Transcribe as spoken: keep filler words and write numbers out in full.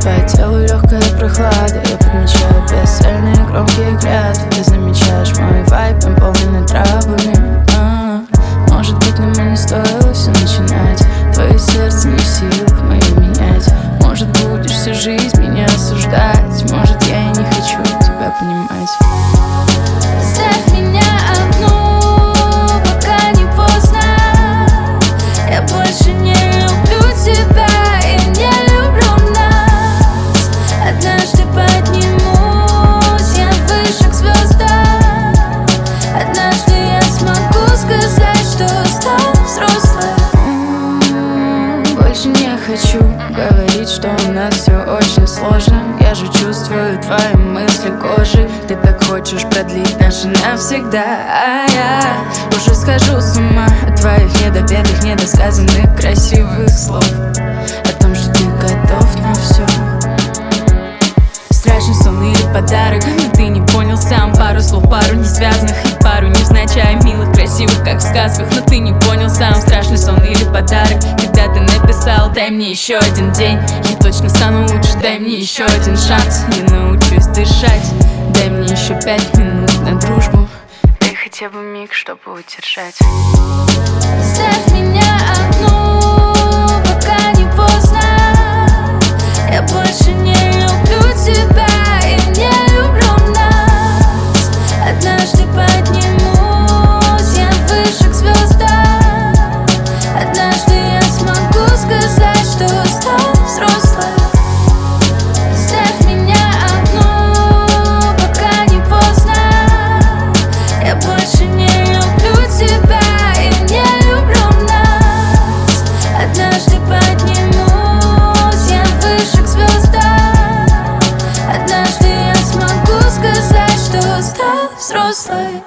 твое тело легкая прохлада. Я подмечаю бесцельные громкие клятвы. Ты замечаешь мой вайб, наполненный травами. а, Может быть, нам и не стоило все начинать. Твое сердце не в силах мое менять. Может, будешь всю жизнь меня осуждать. Может, я и не хочу тебя понимать. Оставь меня одну, пока не поздно. Я больше не люблю тебя и не люблю нас. Однажды поднимусь я выше к звездам. Однажды я смогу сказать, что стал взрослым. М-м, Больше не хочу говорить, что у нас все очень сложно. Я же чувствую твои мысли кожей. Ты так хочешь продлить наши навсегда, а я уже схожу с ума от твоих недопетых, недосказанных красивых слов, о том, что ты готов на все. Страшный сон или подарок, но ты не понял сам. Пару слов, пару несвязанных и пару невзначай милых, красивых, как в сказках, но ты не понял сам. Страшный сон или подарок, когда ты написал: дай мне еще один день, я точно стану лучше. Дай мне еще один шанс, я научусь дышать. Дай мне еще пять минут на дружбу. Дай хотя бы миг, чтобы удержать. Оставь меня одну, пока не поздно. Я больше не люблю тебя и не люблю нас. Однажды поднимусь я выше к звездам. Однажды я смогу сказать, что стал взрослым. Оставь меня одну, пока не поздно. Я больше не люблю тебя и не люблю нас. Однажды поднимусь я выше к звездам. Однажды я смогу сказать, что стал взрослой.